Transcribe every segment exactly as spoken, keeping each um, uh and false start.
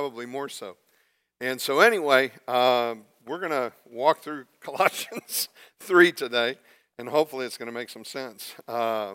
probably more so. And so anyway, um, we're going to walk through Colossians three today, and hopefully it's going to make some sense. Uh,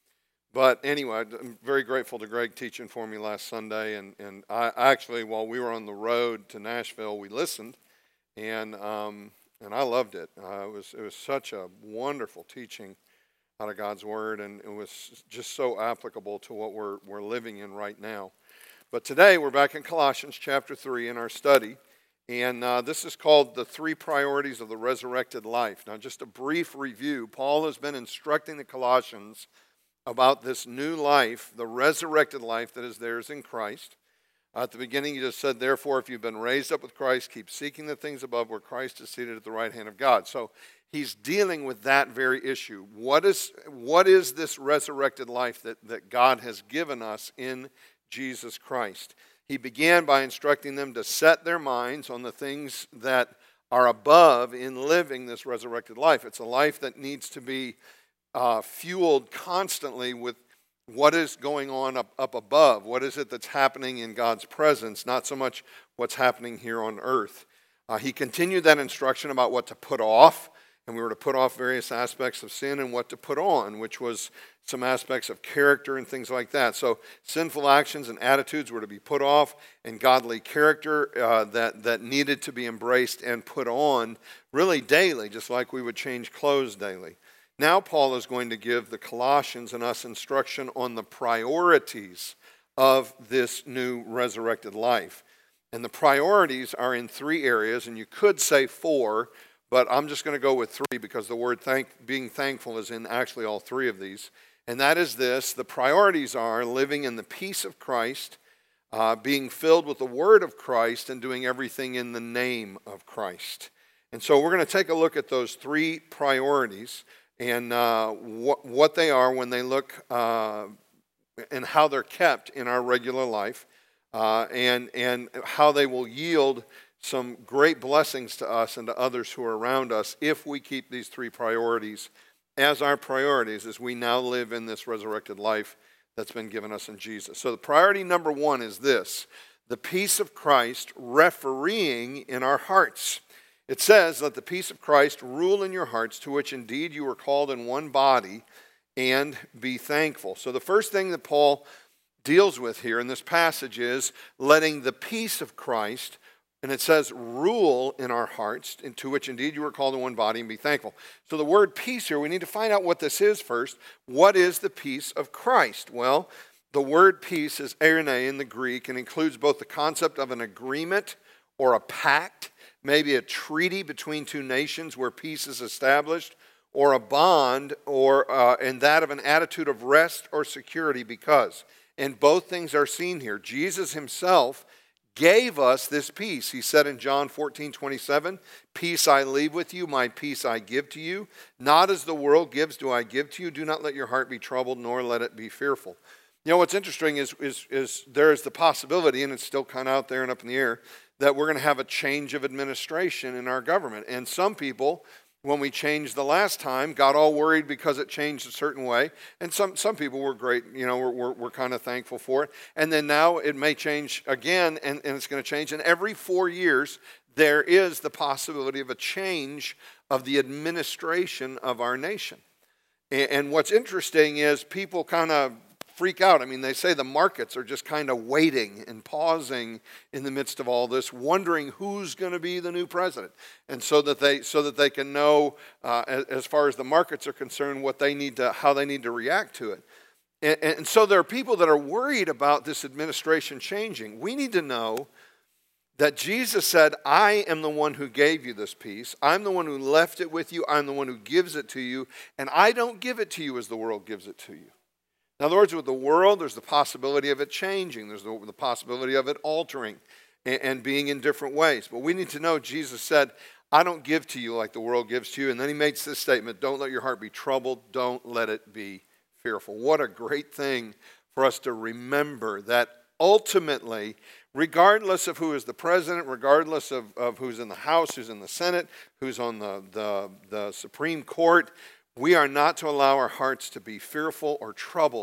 but anyway, I'm very grateful to Greg teaching for me last Sunday, and, and I actually, while we were on the road to Nashville, we listened, and um, and I loved it. Uh, it was it was such a wonderful teaching out of God's Word, and it was just so applicable to what we're we're living in right now. But today we're back in Colossians chapter three in our study, and uh, this is called the three priorities of the resurrected life. Now, just a brief review. Paul has been instructing the Colossians about this new life, the resurrected life that is theirs in Christ. Uh, at the beginning, he just said, therefore, if you've been raised up with Christ, keep seeking the things above where Christ is seated at the right hand of God. So he's dealing with that very issue. What is what is this resurrected life that, that God has given us in Jesus Christ? He began by instructing them to set their minds on the things that are above in living this resurrected life. It's a life that needs to be uh, fueled constantly with what is going on up, up above. What is it that's happening in God's presence, not so much what's happening here on earth. Uh, he continued that instruction about what to put off, and we were to put off various aspects of sin, and what to put on, which was some aspects of character and things like that. So sinful actions and attitudes were to be put off, and godly character uh, that, that needed to be embraced and put on really daily, just like we would change clothes daily. Now Paul is going to give the Colossians and us instruction on the priorities of this new resurrected life. And the priorities are in three areas, and you could say four, but I'm just going to go with three because the word thank, being thankful is in actually all three of these. And that is this: the priorities are living in the peace of Christ, uh, being filled with the word of Christ, and doing everything in the name of Christ. And so we're going to take a look at those three priorities and uh, what, what they are when they look uh, and how they're kept in our regular life, uh, and, and how they will yield some great blessings to us and to others who are around us if we keep these three priorities as our priorities as we now live in this resurrected life that's been given us in Jesus. So the priority number one is this: the peace of Christ refereeing in our hearts. It says, let the peace of Christ rule in your hearts, to which indeed you were called in one body, and be thankful. So the first thing that Paul deals with here in this passage is letting the peace of Christ, and it says rule in our hearts, to which indeed you were called in one body, and be thankful. So the word peace here, we need to find out what this is first. What is the peace of Christ? Well, the word peace is eirene in the Greek, and includes both the concept of an agreement or a pact, maybe a treaty between two nations where peace is established, or a bond, or uh, and that of an attitude of rest or security because. And both things are seen here. Jesus himself gave us this peace. He said in John fourteen twenty-seven, peace I leave with you, my peace I give to you. Not as the world gives do I give to you. Do not let your heart be troubled, nor let it be fearful. You know, what's interesting is, is, is there is the possibility, and it's still kind of out there and up in the air, that we're going to have a change of administration in our government. And some people, when we changed the last time, got all worried because it changed a certain way. And some, some people were great, you know, we're, we're, we're kind of thankful for it. And then now it may change again, and, and it's going to change. And every four years, there is the possibility of a change of the administration of our nation. And, and what's interesting is people kind of freak out. I mean, they say the markets are just kind of waiting and pausing in the midst of all this, wondering who's going to be the new president, and so that they so that they can know, uh, as, as far as the markets are concerned, what they need to, how they need to react to it. And, and so there are people that are worried about this administration changing. We need to know that Jesus said, I am the one who gave you this peace. I'm the one who left it with you. I'm the one who gives it to you, and I don't give it to you as the world gives it to you. In other words, with the world, there's the possibility of it changing. There's the, the possibility of it altering and, and being in different ways. But we need to know Jesus said, I don't give to you like the world gives to you. And then he makes this statement, don't let your heart be troubled. Don't let it be fearful. What a great thing for us to remember that ultimately, regardless of who is the president, regardless of, of who's in the House, who's in the Senate, who's on the, the, the Supreme Court, we are not to allow our hearts to be fearful or troubled.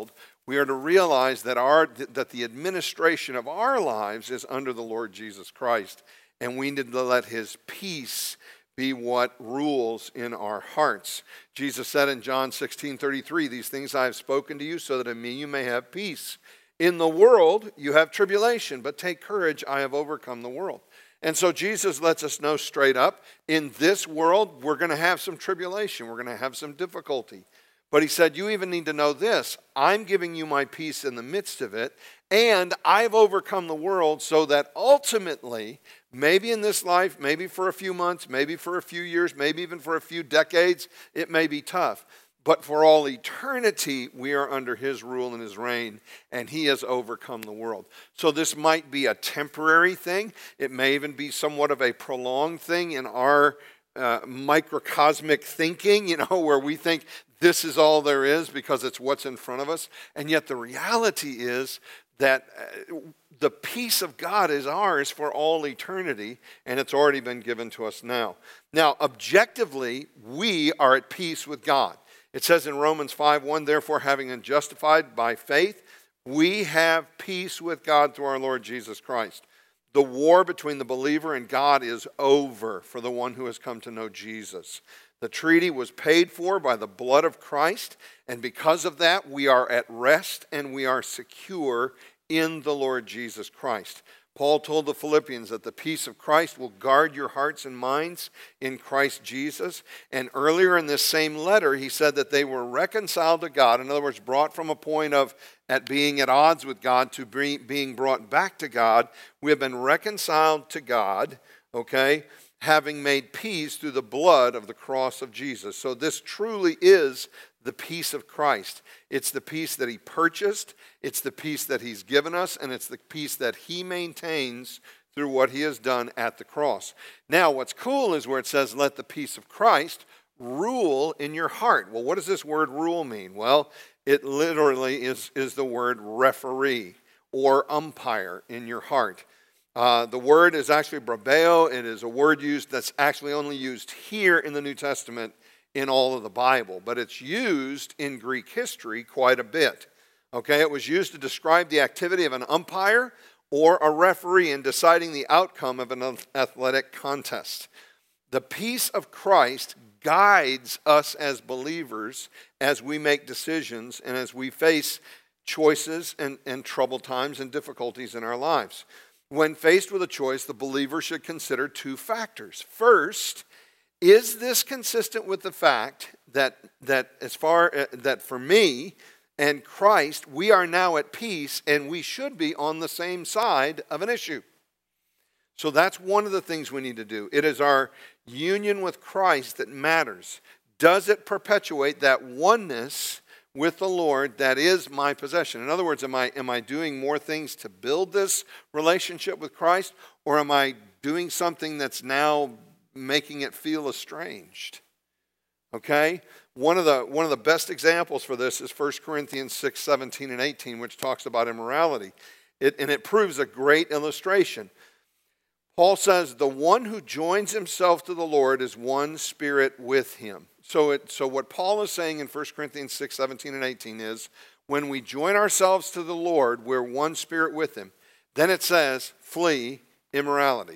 We are to realize that our that the administration of our lives is under the Lord Jesus Christ, and we need to let his peace be what rules in our hearts. Jesus said in John sixteen thirty-three, "These things I have spoken to you, so that in me you may have peace. In the world you have tribulation, but take courage, I have overcome the world." And so Jesus lets us know straight up, in this world we're going to have some tribulation, we're going to have some difficulty. But he said, you even need to know this, I'm giving you my peace in the midst of it, and I've overcome the world so that ultimately, maybe in this life, maybe for a few months, maybe for a few years, maybe even for a few decades, it may be tough. But for all eternity, we are under his rule and his reign, and he has overcome the world. So this might be a temporary thing. It may even be somewhat of a prolonged thing in our uh, microcosmic thinking, you know, where we think this is all there is because it's what's in front of us. And yet the reality is that uh, the peace of God is ours for all eternity, and it's already been given to us now. Now, objectively, we are at peace with God. It says in Romans five one, therefore, having been justified by faith, we have peace with God through our Lord Jesus Christ. The war between the believer and God is over for the one who has come to know Jesus. The treaty was paid for by the blood of Christ, and because of that, we are at rest and we are secure in the Lord Jesus Christ. Paul told the Philippians that the peace of Christ will guard your hearts and minds in Christ Jesus. And earlier in this same letter, he said that they were reconciled to God. In other words, brought from a point of at being at odds with God to being brought back to God. We have been reconciled to God, okay, having made peace through the blood of the cross of Jesus. So this truly is the peace of Christ. It's the peace that he purchased, it's the peace that he's given us, and it's the peace that he maintains through what he has done at the cross. Now, what's cool is where it says, let the peace of Christ rule in your heart. Well, what does this word rule mean? Well, it literally is, is the word referee or umpire in your heart. Uh, the word is actually brabeo. It is a word used that's actually only used here in the New Testament in all of the Bible, but it's used in Greek history quite a bit. Okay, it was used to describe the activity of an umpire or a referee in deciding the outcome of an athletic contest. The peace of Christ guides us as believers as we make decisions and as we face choices and, and troubled times and difficulties in our lives. When faced with a choice, the believer should consider two factors. First, is this consistent with the fact that that as far uh, that for me and Christ, we are now at peace and we should be on the same side of an issue? So that's one of the things we need to do. It is our union with Christ that matters. Does it perpetuate that oneness with the Lord that is my possession? In other words, am I am I doing more things to build this relationship with Christ, or am I doing something that's now making it feel estranged? Okay? One of the one of the best examples for this is First Corinthians six, seventeen and eighteen, which talks about immorality. It, and it proves a great illustration. Paul says, the one who joins himself to the Lord is one spirit with him. So it, so what Paul is saying in First Corinthians six, seventeen and eighteen is, when we join ourselves to the Lord, we're one spirit with him. Then it says, flee immorality.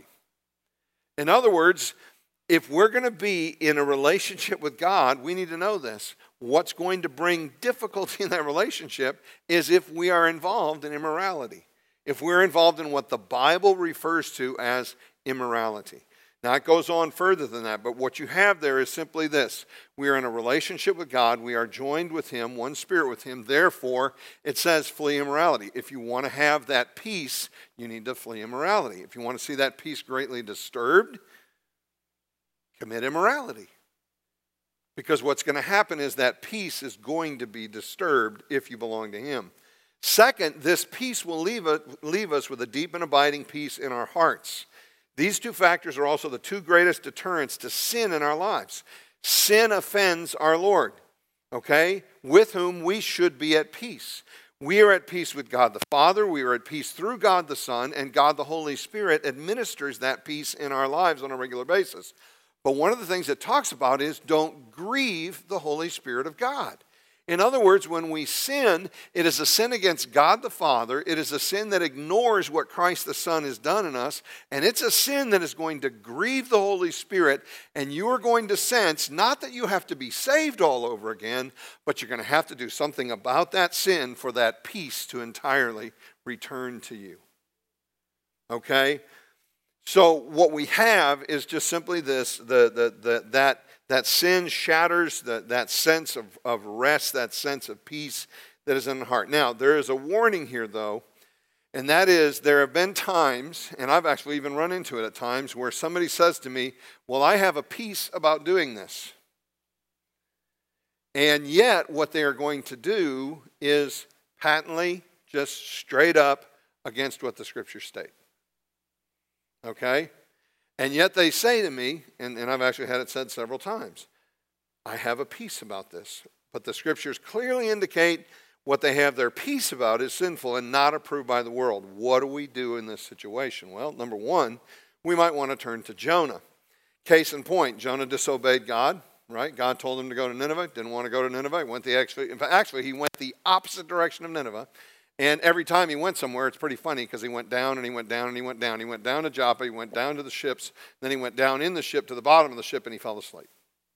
In other words, if we're going to be in a relationship with God, we need to know this. What's going to bring difficulty in that relationship is if we are involved in immorality. If we're involved in what the Bible refers to as immorality. Now, it goes on further than that, but what you have there is simply this. We are in a relationship with God. We are joined with him, one spirit with him. Therefore, it says flee immorality. If you want to have that peace, you need to flee immorality. If you want to see that peace greatly disturbed, commit immorality. Because what's going to happen is that peace is going to be disturbed if you belong to him. Second, this peace will leave us, leave us with a deep and abiding peace in our hearts. These two factors are also the two greatest deterrents to sin in our lives. Sin offends our Lord, okay, with whom we should be at peace. We are at peace with God the Father. We are at peace through God the Son, and God the Holy Spirit administers that peace in our lives on a regular basis. But one of the things it talks about is don't grieve the Holy Spirit of God. In other words, when we sin, it is a sin against God the Father. It is a sin that ignores what Christ the Son has done in us. And it's a sin that is going to grieve the Holy Spirit. And you are going to sense, not that you have to be saved all over again, but you're going to have to do something about that sin for that peace to entirely return to you. Okay? So what we have is just simply this, the, the, the, that, that sin shatters the, that sense of, of rest, that sense of peace that is in the heart. Now, there is a warning here, though, and that is there have been times, and I've actually even run into it at times, where somebody says to me, well, I have a peace about doing this. And yet, what they are going to do is patently, just straight up against what the Scriptures state. Okay? And yet they say to me, and, and I've actually had it said several times, I have a peace about this. But the Scriptures clearly indicate what they have their peace about is sinful and not approved by the world. What do we do in this situation? Well, number one, we might want to turn to Jonah. Case in point, Jonah disobeyed God, right? God told him to go to Nineveh, didn't want to go to Nineveh. He went the actually, in fact, actually, he went the opposite direction of Nineveh. And every time he went somewhere, it's pretty funny because he went down and he went down and he went down. He went down to Joppa, he went down to the ships, then he went down in the ship to the bottom of the ship and he fell asleep.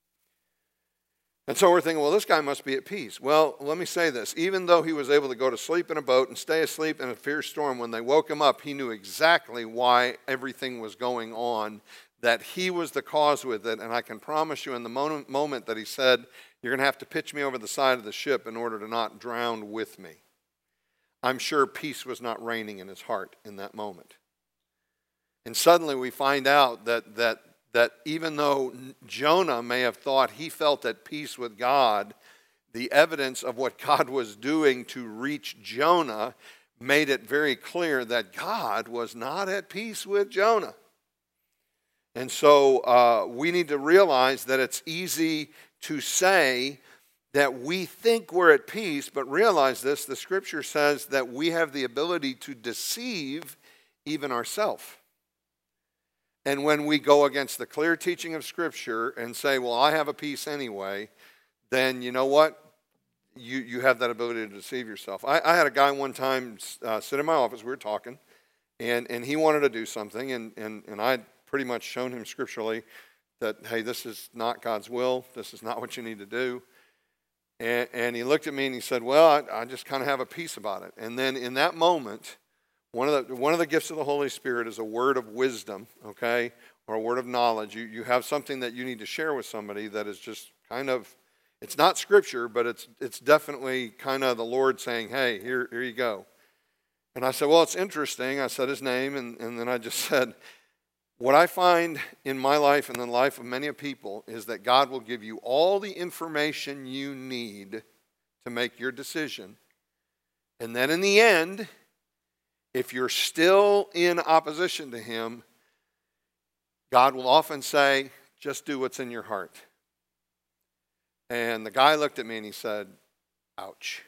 And so we're thinking, well, this guy must be at peace. Well, let me say this. Even though he was able to go to sleep in a boat and stay asleep in a fierce storm, when they woke him up, he knew exactly why everything was going on, that he was the cause with it. And I can promise you in the moment, moment that he said, you're going to have to pitch me over the side of the ship in order to not drown with me, I'm sure peace was not reigning in his heart in that moment. And suddenly we find out that, that, that even though Jonah may have thought he felt at peace with God, the evidence of what God was doing to reach Jonah made it very clear that God was not at peace with Jonah. And so uh, we need to realize that it's easy to say that we think we're at peace, but realize this, the Scripture says that we have the ability to deceive even ourselves. And when we go against the clear teaching of Scripture and say, well, I have a peace anyway, then you know what? You, you have that ability to deceive yourself. I, I had a guy one time uh, sit in my office, we were talking, and, and he wanted to do something, and, and, and I'd pretty much shown him scripturally that, hey, this is not God's will, this is not what you need to do. And, and he looked at me and he said, well, I, I just kind of have a peace about it. And then in that moment, one of the one of the gifts of the Holy Spirit is a word of wisdom, okay, or a word of knowledge. You, you have something that you need to share with somebody that is just kind of, it's not Scripture, but it's it's definitely kind of the Lord saying, hey, here, here you go. And I said, well, it's interesting. I said his name, and, and then I just said, what I find in my life and in the life of many people is that God will give you all the information you need to make your decision. And then in the end, if you're still in opposition to Him, God will often say, just do what's in your heart. And the guy looked at me and he said, ouch.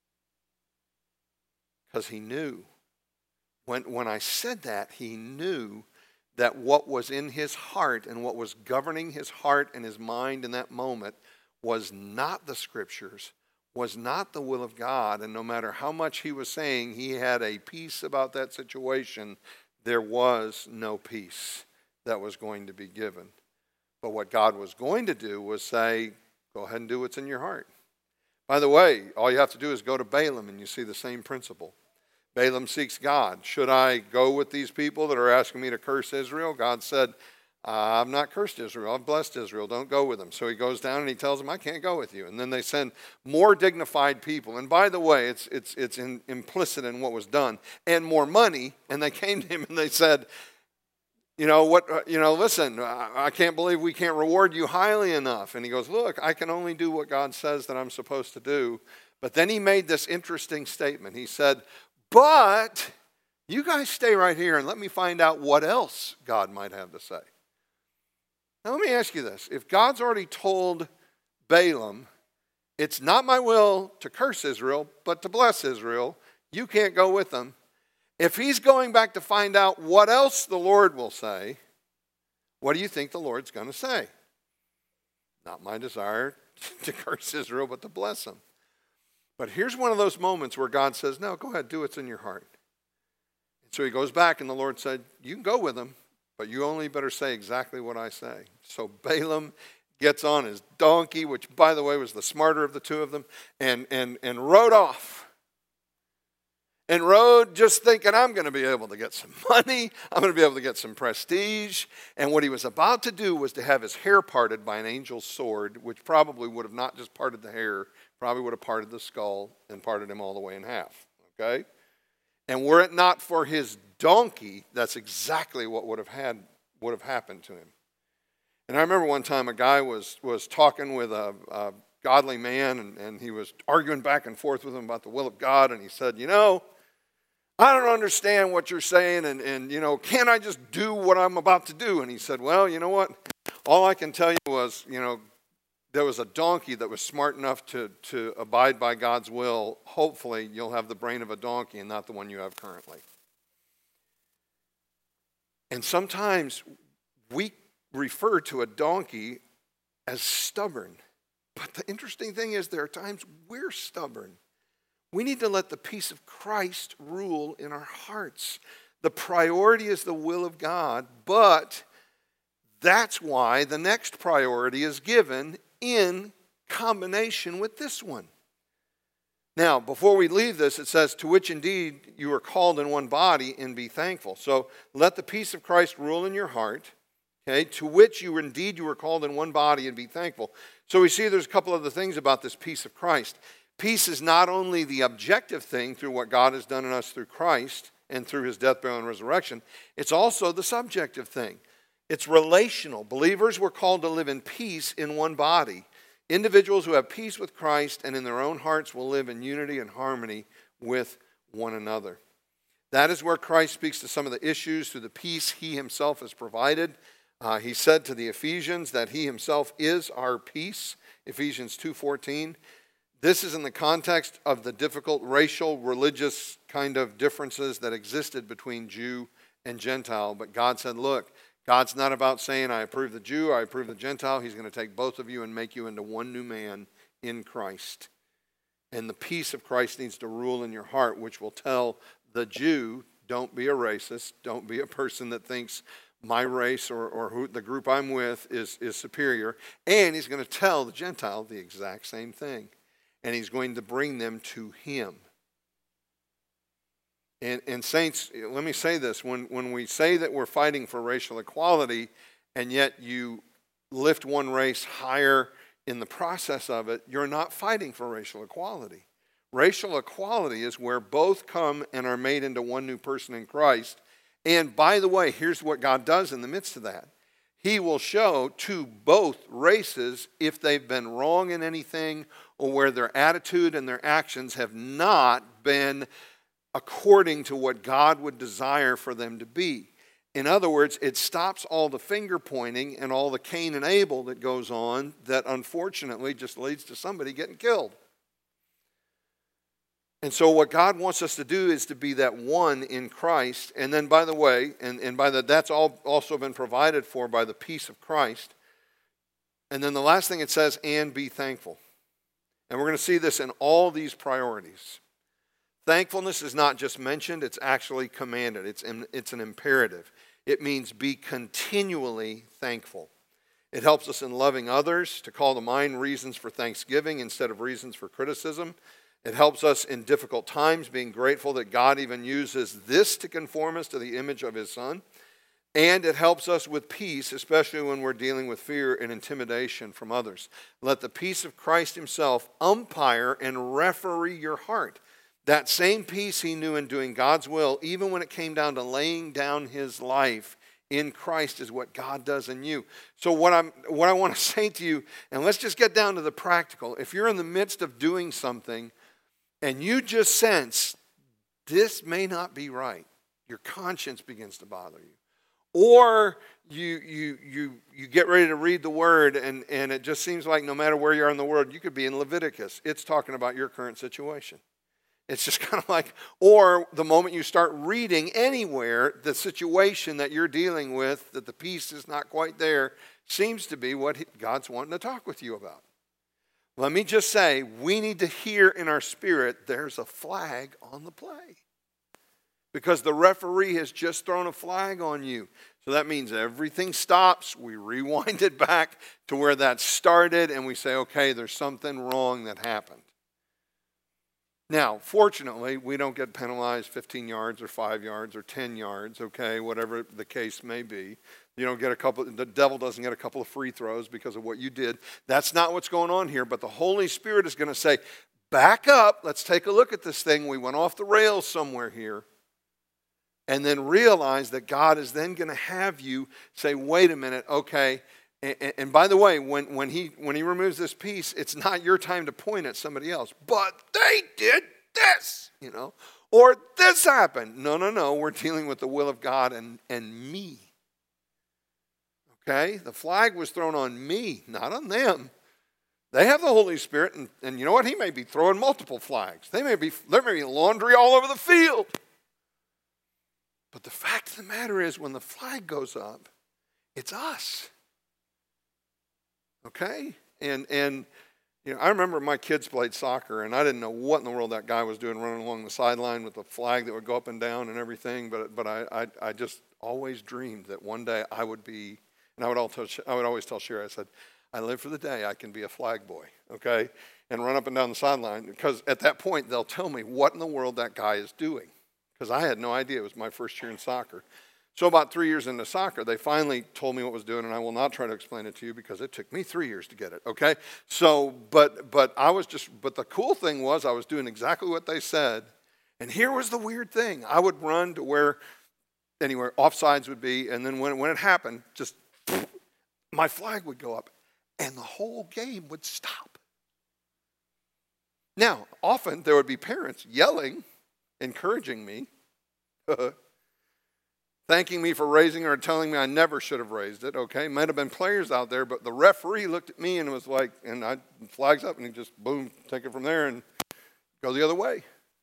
Because he knew. When, when I said that, he knew that what was in his heart and what was governing his heart and his mind in that moment was not the Scriptures, was not the will of God. And no matter how much he was saying he had a peace about that situation, there was no peace that was going to be given. But what God was going to do was say, go ahead and do what's in your heart. By the way, all you have to do is go to Balaam and you see the same principle. Balaam seeks God. Should I go with these people that are asking me to curse Israel? God said, I've not cursed Israel. I've blessed Israel. Don't go with them. So he goes down and he tells them, I can't go with you. And then they send more dignified people. And by the way, it's it's it's in, implicit in what was done. And more money. And they came to him and they said, you know, what? You know, listen, I can't believe we can't reward you highly enough. And he goes, look, I can only do what God says that I'm supposed to do. But then he made this interesting statement. He said, but you guys stay right here and let me find out what else God might have to say. Now let me ask you this. If God's already told Balaam, it's not my will to curse Israel, but to bless Israel, you can't go with them. If he's going back to find out what else the Lord will say, what do you think the Lord's going to say? Not my desire to curse Israel, but to bless them. But here's one of those moments where God says, no, go ahead, do what's in your heart. And so he goes back, and the Lord said, you can go with him, but you only better say exactly what I say. So Balaam gets on his donkey, which, by the way, was the smarter of the two of them, and, and, and rode off. And rode just thinking, I'm going to be able to get some money. I'm going to be able to get some prestige. And what he was about to do was to have his hair parted by an angel's sword, which probably would have not just parted the hair, probably would have parted the skull and parted him all the way in half. Okay? And were it not for his donkey, that's exactly what would have had would have happened to him. And I remember one time a guy was was talking with a, a godly man, and, and he was arguing back and forth with him about the will of God, and he said, you know, I don't understand what you're saying, and, and, you know, can't I just do what I'm about to do? And he said, well, you know what? All I can tell you was, you know, there was a donkey that was smart enough to, to abide by God's will. Hopefully, you'll have the brain of a donkey and not the one you have currently. And sometimes we refer to a donkey as stubborn. But the interesting thing is there are times we're stubborn. We need to let the peace of Christ rule in our hearts. The priority is the will of God, but that's why the next priority is given in combination with this one. Now, before we leave this, it says, to which indeed you are called in one body, and be thankful. So let the peace of Christ rule in your heart, okay, to which you indeed you are called in one body, and be thankful. So we see there's a couple other things about this peace of Christ. Peace is not only the objective thing through what God has done in us through Christ and through his death, burial, and resurrection. It's also the subjective thing. It's relational. Believers were called to live in peace in one body. Individuals who have peace with Christ and in their own hearts will live in unity and harmony with one another. That is where Christ speaks to some of the issues through the peace he himself has provided. Uh, he said to the Ephesians that he himself is our peace, Ephesians two fourteen. This is in the context of the difficult racial, religious kind of differences that existed between Jew and Gentile. But God said, look, God's not about saying, I approve the Jew, I approve the Gentile. He's going to take both of you and make you into one new man in Christ. And the peace of Christ needs to rule in your heart, which will tell the Jew, don't be a racist, don't be a person that thinks my race or, or who, the group I'm with is, is superior. And he's going to tell the Gentile the exact same thing. And he's going to bring them to him. And, and saints, let me say this. When, when we say that we're fighting for racial equality, and yet you lift one race higher in the process of it, you're not fighting for racial equality. Racial equality is where both come and are made into one new person in Christ. And by the way, here's what God does in the midst of that. He will show to both races if they've been wrong in anything or where their attitude and their actions have not been according to what God would desire for them to be. In other words, it stops all the finger pointing and all the Cain and Abel that goes on that unfortunately just leads to somebody getting killed. And so what God wants us to do is to be that one in Christ. And then, by the way, and, and by that, that's all also been provided for by the peace of Christ. And then the last thing it says, and be thankful. And we're going to see this in all these priorities. Thankfulness is not just mentioned, it's actually commanded. It's, in, it's an imperative. It means be continually thankful. It helps us in loving others, to call to mind reasons for thanksgiving instead of reasons for criticism. It helps us in difficult times, being grateful that God even uses this to conform us to the image of his Son. And it helps us with peace, especially when we're dealing with fear and intimidation from others. Let the peace of Christ himself umpire and referee your heart. That same peace he knew in doing God's will, even when it came down to laying down his life in Christ, is what God does in you. So what I'm, what I want to say to you, and let's just get down to the practical. If you're in the midst of doing something and you just sense this may not be right, your conscience begins to bother you. Or you you you you get ready to read the word and, and it just seems like no matter where you are in the world, you could be in Leviticus. It's talking about your current situation. It's just kind of like, or the moment you start reading anywhere, the situation that you're dealing with, that the peace is not quite there, seems to be what God's wanting to talk with you about. Let me just say, we need to hear in our spirit, there's a flag on the play. Because the referee has just thrown a flag on you. So that means everything stops. We rewind it back to where that started, and we say, okay, there's something wrong that happened. Now, fortunately, we don't get penalized fifteen yards or five yards or ten yards, okay, whatever the case may be. You don't get a couple, the devil doesn't get a couple of free throws because of what you did. That's not what's going on here, but the Holy Spirit is going to say, back up, let's take a look at this thing. We went off the rails somewhere here. And then realize that God is then going to have you say, wait a minute, okay. And, and by the way, when, when, he, when he removes this piece, it's not your time to point at somebody else. But they did this, you know. Or this happened. No, no, no. We're dealing with the will of God and, and me. Okay? The flag was thrown on me, not on them. They have the Holy Spirit, and, and you know what? He may be throwing multiple flags. They may be, there may be laundry all over the field. But the fact of the matter is, when the flag goes up, it's us. Okay? And, and you know, I remember my kids played soccer, and I didn't know what in the world that guy was doing running along the sideline with the flag that would go up and down and everything. But, but I, I, I just always dreamed that one day I would be, and I would, all tell, I would always tell Sherry, I said, I live for the day I can be a flag boy, okay? And run up and down the sideline, because at that point, they'll tell me what in the world that guy is doing. Because I had no idea. It was my first year in soccer. So about three years into soccer, they finally told me what was doing, and I will not try to explain it to you because it took me three years to get it, okay? So, but but I was just, but the cool thing was I was doing exactly what they said, and here was the weird thing. I would run to where, anywhere, offsides would be, and then when, when it happened, just, my flag would go up, and the whole game would stop. Now, often there would be parents yelling, encouraging me, thanking me for raising it or telling me I never should have raised it, okay? Might have been players out there, but the referee looked at me and was like, and I flags up and he just, boom, take it from there and go the other way.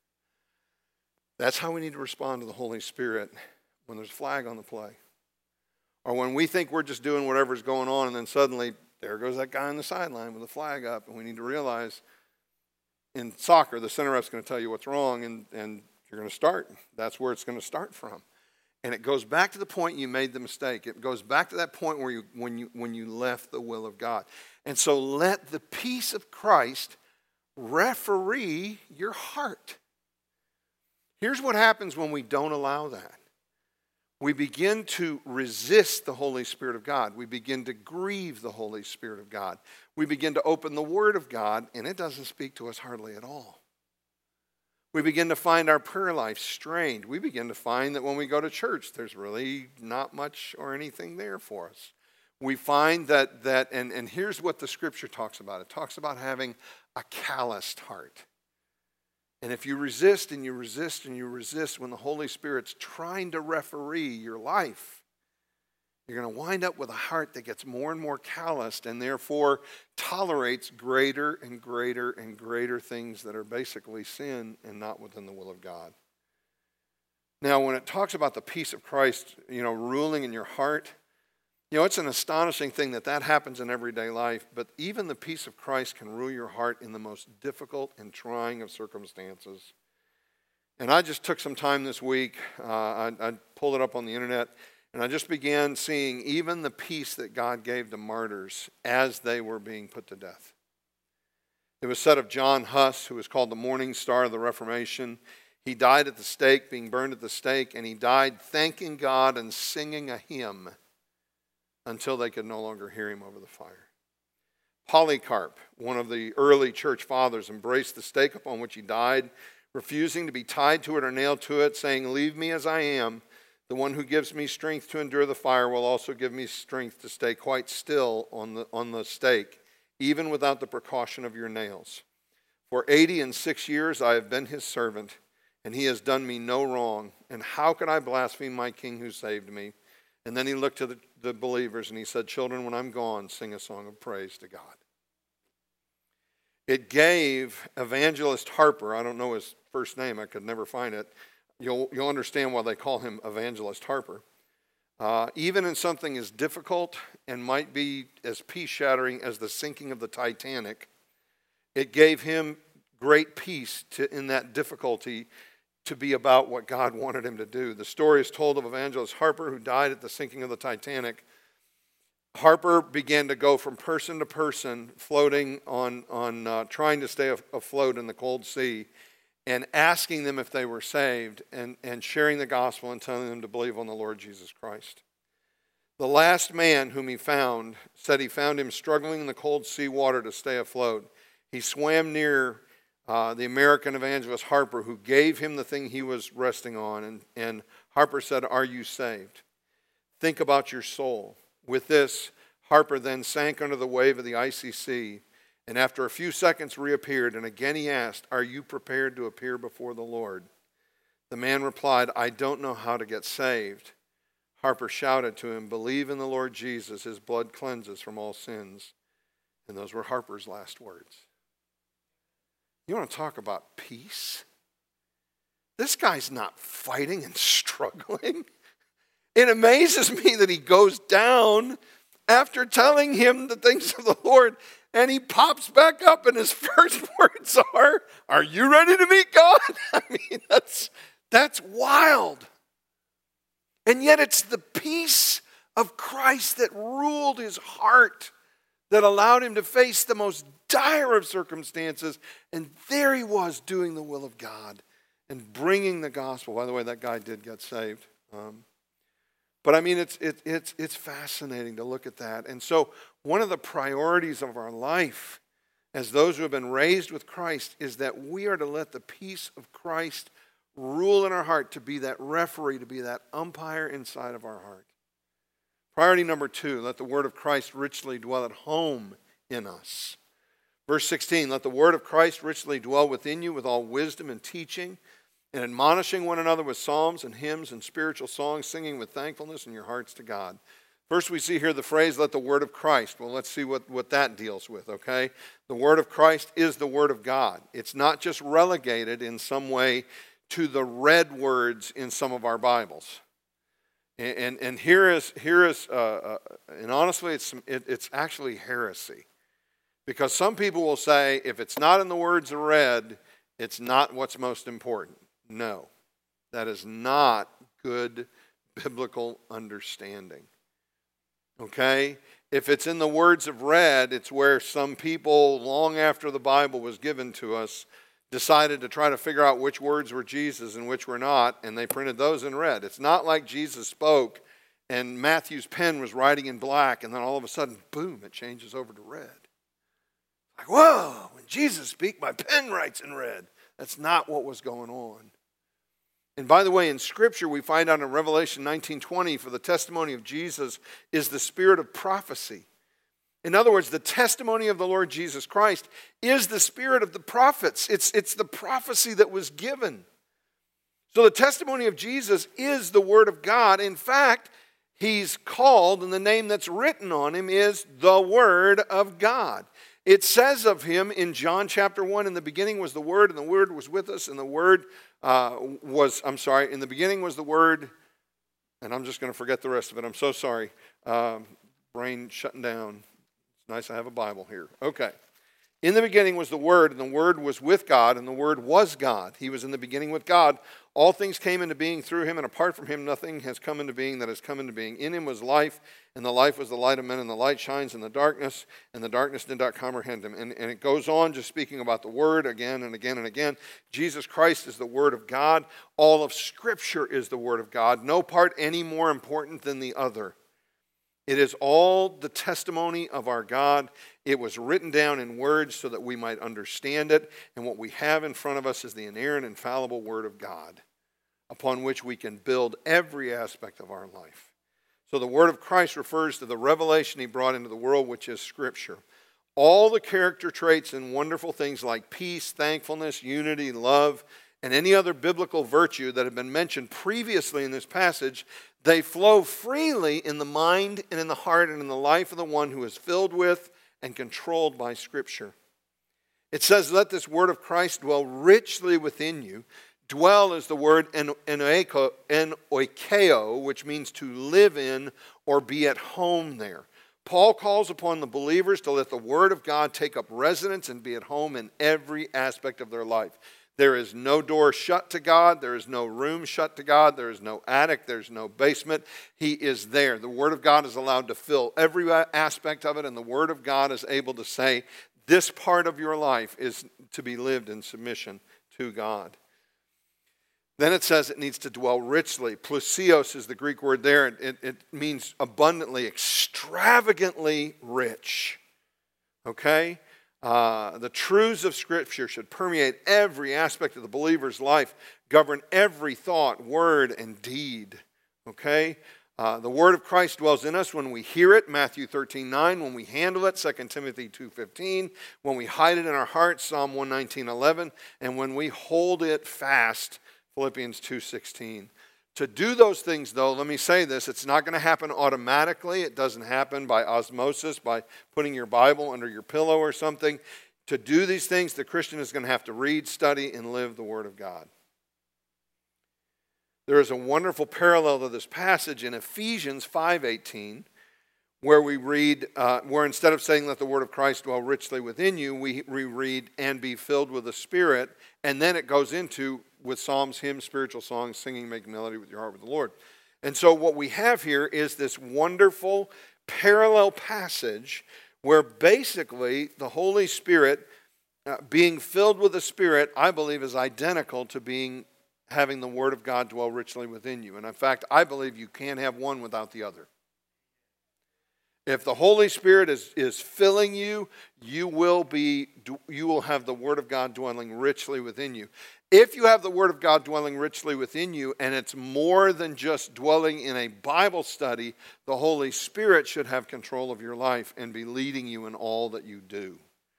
That's how we need to respond to the Holy Spirit when there's a flag on the play. Or when we think we're just doing whatever's going on and then suddenly there goes that guy on the sideline with a flag up, and we need to realize in soccer, the center ref's going to tell you what's wrong, and, and you're going to start. That's where it's going to start from. And it goes back to the point you made the mistake. It goes back to that point where you, when you, when you left the will of God. And so let the peace of Christ referee your heart. Here's what happens when we don't allow that. We begin to resist the Holy Spirit of God. We begin to grieve the Holy Spirit of God. We begin to open the Word of God, and it doesn't speak to us hardly at all. We begin to find our prayer life strained. We begin to find that when we go to church, there's really not much or anything there for us. We find that, that and, and here's what the Scripture talks about. It talks about having a calloused heart. And if you resist and you resist and you resist when the Holy Spirit's trying to referee your life, you're going to wind up with a heart that gets more and more calloused and therefore tolerates greater and greater and greater things that are basically sin and not within the will of God. Now, when it talks about the peace of Christ, you know, ruling in your heart, you know, it's an astonishing thing that that happens in everyday life, but even the peace of Christ can rule your heart in the most difficult and trying of circumstances. And I just took some time this week, uh, I, I pulled it up on the internet, and I just began seeing even the peace that God gave to martyrs as they were being put to death. It was said of John Huss, who was called the Morning Star of the Reformation. He died at the stake, being burned at the stake, and he died thanking God and singing a hymn until they could no longer hear him over the fire. Polycarp, one of the early church fathers, embraced the stake upon which he died, refusing to be tied to it or nailed to it, saying, "Leave me as I am. The one who gives me strength to endure the fire will also give me strength to stay quite still on the, on the stake, even without the precaution of your nails. For eighty and six years I have been his servant, and he has done me no wrong. And how could I blaspheme my king who saved me?" And then he looked to the, the believers and he said, "Children, when I'm gone, sing a song of praise to God." It gave Evangelist Harper, I don't know his first name, I could never find it. You'll, you'll understand why they call him Evangelist Harper. Uh, even in something as difficult and might be as peace-shattering as the sinking of the Titanic, It gave him great peace to, in that difficulty to be about what God wanted him to do. The story is told of Evangelist Harper, who died at the sinking of the Titanic. Harper began to go from person to person, floating on, on uh, trying to stay afloat in the cold sea, and asking them if they were saved, and, and sharing the gospel and telling them to believe on the Lord Jesus Christ. The last man whom he found said he found him struggling in the cold sea water to stay afloat. He swam near uh, the American evangelist Harper, who gave him the thing he was resting on, and, and Harper said, "Are you saved? Think about your soul." With this, Harper then sank under the wave of the icy sea, and after a few seconds reappeared, and again he asked, "Are you prepared to appear before the Lord?" The man replied, "I don't know how to get saved." Harper shouted to him, "Believe in the Lord Jesus. His blood cleanses from all sins." And those were Harper's last words. You want to talk about peace? This guy's not fighting and struggling. It amazes me that he goes down after telling him the things of the Lord, and he pops back up, and his first words are, "Are you ready to meet God?" I mean, that's, that's wild. And yet it's the peace of Christ that ruled his heart, that allowed him to face the most dire of circumstances. And there he was doing the will of God and bringing the gospel. By the way, that guy did get saved. Um, but I mean, it's, it, it's, it's fascinating to look at that. And so one of the priorities of our life as those who have been raised with Christ is that we are to let the peace of Christ rule in our heart, to be that referee, to be that umpire inside of our heart. Priority number two, let the word of Christ richly dwell at home in us. Verse sixteen, let the word of Christ richly dwell within you with all wisdom and teaching, and admonishing one another with psalms and hymns and spiritual songs, singing with thankfulness in your hearts to God. First we see here the phrase, let the word of Christ. Well, let's see what, what that deals with, okay? The word of Christ is the word of God. It's not just relegated in some way to the red words in some of our Bibles. And, and, and here is, here is uh, uh, and honestly, it's, it, it's actually heresy. Because some people will say, if it's not in the words of red, it's not what's most important. No, that is not good biblical understanding. Okay? If it's in the words of red, it's where some people, long after the Bible was given to us, decided to try to figure out which words were Jesus and which were not, and they printed those in red. It's not like Jesus spoke and Matthew's pen was writing in black, and then all of a sudden, boom, it changes over to red. Like, whoa, when Jesus speaks, my pen writes in red. That's not what was going on. And by the way, in Scripture, we find out in Revelation nineteen twenty, for the testimony of Jesus is the spirit of prophecy. In other words, the testimony of the Lord Jesus Christ is the spirit of the prophets. It's, it's the prophecy that was given. So the testimony of Jesus is the word of God. In fact, he's called, and the name that's written on him is the Word of God. It says of him in John chapter one, in the beginning was the Word, and the Word was with us, and the Word uh, was, I'm sorry, in the beginning was the Word, and I'm just going to forget the rest of it. I'm so sorry. Um, brain shutting down. It's nice I have a Bible here. Okay. In the beginning was the Word, and the Word was with God, and the Word was God. He was in the beginning with God. All things came into being through him, and apart from him nothing has come into being that has come into being. In him was life, and the life was the light of men, and the light shines in the darkness, and the darkness did not comprehend him. And, and it goes on just speaking about the Word again and again and again. Jesus Christ is the Word of God. All of Scripture is the Word of God. No part any more important than the other. It is all the testimony of our God. It was written down in words so that we might understand it. And what we have in front of us is the inerrant, infallible Word of God, upon which we can build every aspect of our life. So the Word of Christ refers to the revelation he brought into the world, which is Scripture. All the character traits and wonderful things like peace, thankfulness, unity, love, and any other biblical virtue that have been mentioned previously in this passage, they flow freely in the mind and in the heart and in the life of the one who is filled with and controlled by Scripture. It says, let this word of Christ dwell richly within you. Dwell is the word enoikeo, which means to live in or be at home there. Paul calls upon the believers to let the Word of God take up residence and be at home in every aspect of their life. There is no door shut to God. There is no room shut to God. There is no attic. There's no basement. He is there. The Word of God is allowed to fill every aspect of it, and the Word of God is able to say, this part of your life is to be lived in submission to God. Then it says it needs to dwell richly. Plusios is the Greek word there. It, it means abundantly, extravagantly rich. Okay? Uh, the truths of Scripture should permeate every aspect of the believer's life, govern every thought, word, and deed. Okay? Uh, the word of Christ dwells in us when we hear it, Matthew thirteen nine, when we handle it, Second Timothy two fifteen, when we hide it in our hearts, Psalm one nineteen eleven, and when we hold it fast, Philippians two sixteen. To do those things, though, let me say this, it's not going to happen automatically. It doesn't happen by osmosis, by putting your Bible under your pillow or something. To do these things, the Christian is going to have to read, study, and live the Word of God. There is a wonderful parallel to this passage in Ephesians five eighteen, where we read, uh, where instead of saying, let the word of Christ dwell richly within you, we, we read, and be filled with the Spirit, and then it goes into, with psalms, hymns, spiritual songs, singing, making melody with your heart with the Lord. And so what we have here is this wonderful parallel passage where basically the Holy Spirit, uh, being filled with the Spirit, I believe is identical to being having the Word of God dwell richly within you. And in fact, I believe you can't have one without the other. If the Holy Spirit is, is filling you, you will be you will have the Word of God dwelling richly within you. If you have the Word of God dwelling richly within you, and it's more than just dwelling in a Bible study, the Holy Spirit should have control of your life and be leading you in all that you do.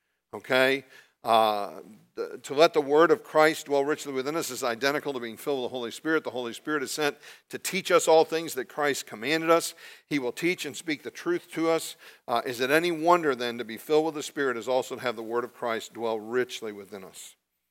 Okay? Uh, the, to let the word of Christ dwell richly within us is identical to being filled with the Holy Spirit. The Holy Spirit is sent to teach us all things that Christ commanded us. He will teach and speak the truth to us. Uh, is it any wonder then to be filled with the Spirit is also to have the word of Christ dwell richly within us?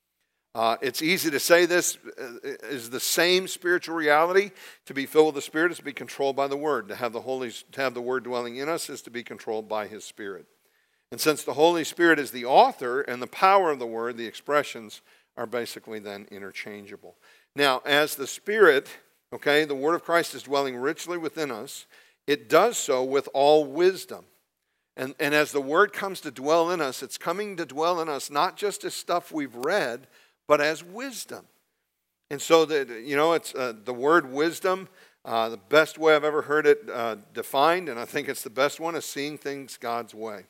Uh, it's easy to say this is the same spiritual reality. To be filled with the Spirit is to be controlled by the Word. To have the Holy, to have the Word dwelling in us is to be controlled by His Spirit. And since the Holy Spirit is the author and the power of the Word, the expressions are basically then interchangeable. Now, as the Spirit, okay, the Word of Christ is dwelling richly within us, it does so with all wisdom. And, and as the Word comes to dwell in us, it's coming to dwell in us not just as stuff we've read, but as wisdom. And so, that you know, it's uh, the word wisdom, uh, the best way I've ever heard it uh, defined, and I think it's the best one, is seeing things God's way.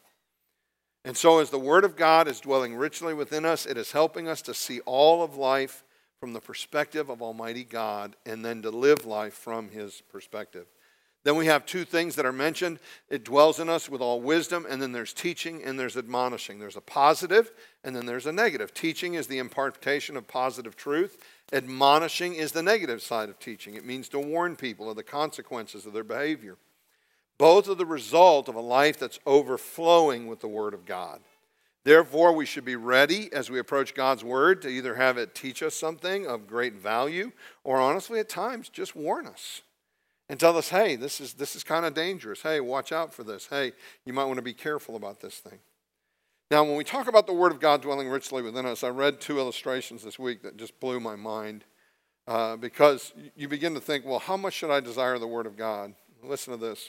And so as the Word of God is dwelling richly within us, it is helping us to see all of life from the perspective of Almighty God and then to live life from His perspective. Then we have two things that are mentioned. It dwells in us with all wisdom, and then there's teaching and there's admonishing. There's a positive and then there's a negative. Teaching is the impartation of positive truth. Admonishing is the negative side of teaching. It means to warn people of the consequences of their behavior. Both are the result of a life that's overflowing with the Word of God. Therefore, we should be ready as we approach God's Word to either have it teach us something of great value or honestly at times just warn us and tell us, hey, this is, this is kind of dangerous. Hey, watch out for this. Hey, you might want to be careful about this thing. Now, when we talk about the Word of God dwelling richly within us, I read two illustrations this week that just blew my mind uh, because you begin to think, well, how much should I desire the Word of God? Listen to this.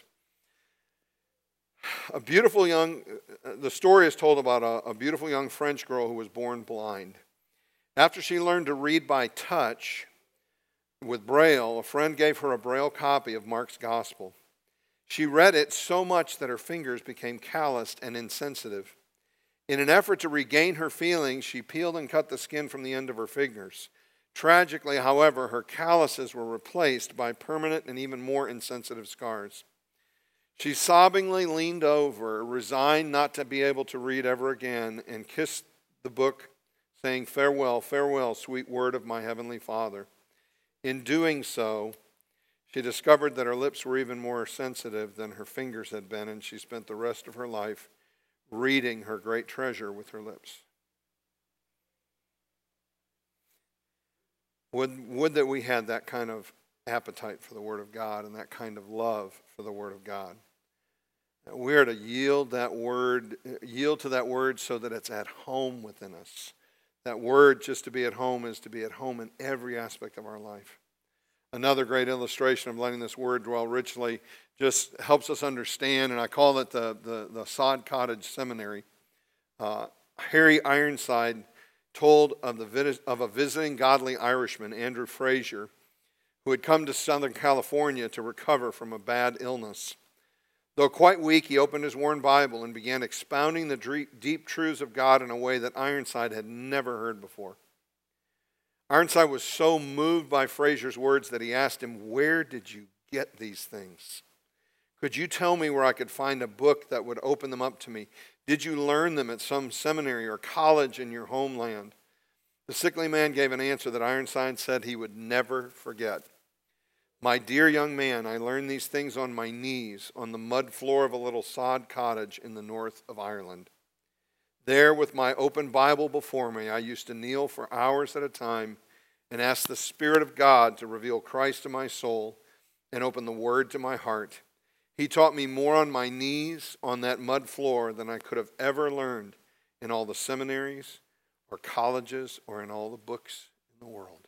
A beautiful young, the story is told about a, a beautiful young French girl who was born blind. After she learned to read by touch with Braille, a friend gave her a Braille copy of Mark's Gospel. She read it so much that her fingers became calloused and insensitive. In an effort to regain her feelings, she peeled and cut the skin from the end of her fingers. Tragically, however, her calluses were replaced by permanent and even more insensitive scars. She sobbingly leaned over, resigned not to be able to read ever again, and kissed the book, saying, "Farewell, farewell, sweet word of my heavenly Father." In doing so, she discovered that her lips were even more sensitive than her fingers had been, and she spent the rest of her life reading her great treasure with her lips. Would, would that we had that kind of appetite for the Word of God and that kind of love for the Word of God. We are to yield that word, yield to that word so that it's at home within us. That word, just to be at home, is to be at home in every aspect of our life. Another great illustration of letting this word dwell richly just helps us understand, and I call it the, the, the Sod Cottage Seminary. Uh, Harry Ironside told of, the, of a visiting godly Irishman, Andrew Fraser, who had come to Southern California to recover from a bad illness. Though quite weak, he opened his worn Bible and began expounding the deep truths of God in a way that Ironside had never heard before. Ironside was so moved by Fraser's words that he asked him, "Where did you get these things? Could you tell me where I could find a book that would open them up to me? Did you learn them at some seminary or college in your homeland?" The sickly man gave an answer that Ironside said he would never forget. "My dear young man, I learned these things on my knees on the mud floor of a little sod cottage in the north of Ireland. There, with my open Bible before me, I used to kneel for hours at a time and ask the Spirit of God to reveal Christ to my soul and open the Word to my heart. He taught me more on my knees on that mud floor than I could have ever learned in all the seminaries or colleges or in all the books in the world."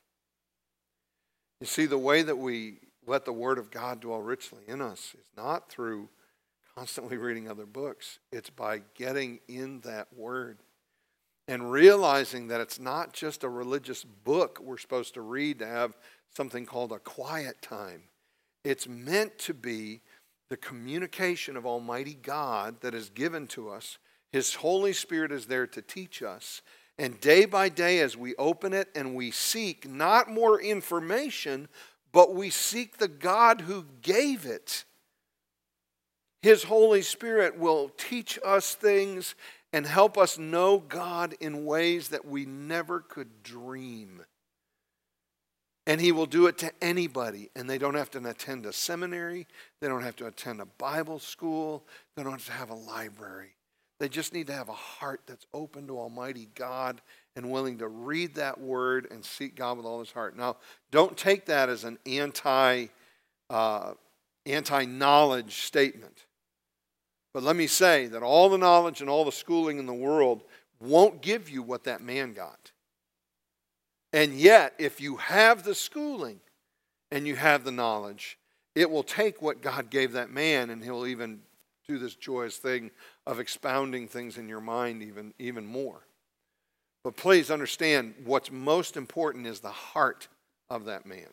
You see, the way that we let the Word of God dwell richly in us is not through constantly reading other books. It's by getting in that Word and realizing that it's not just a religious book we're supposed to read to have something called a quiet time. It's meant to be the communication of Almighty God that is given to us. His Holy Spirit is there to teach us. And day by day as we open it and we seek not more information, but we seek the God who gave it, His Holy Spirit will teach us things and help us know God in ways that we never could dream. And He will do it to anybody. And they don't have to attend a seminary. They don't have to attend a Bible school. They don't have to have a library. They just need to have a heart that's open to Almighty God and willing to read that Word and seek God with all his heart. Now, don't take that as an anti, uh, anti-knowledge statement. But let me say that all the knowledge and all the schooling in the world won't give you what that man got. And yet, if you have the schooling and you have the knowledge, it will take what God gave that man, and he'll even do this joyous thing of expounding things in your mind even, even more. But please understand, what's most important is the heart of that man.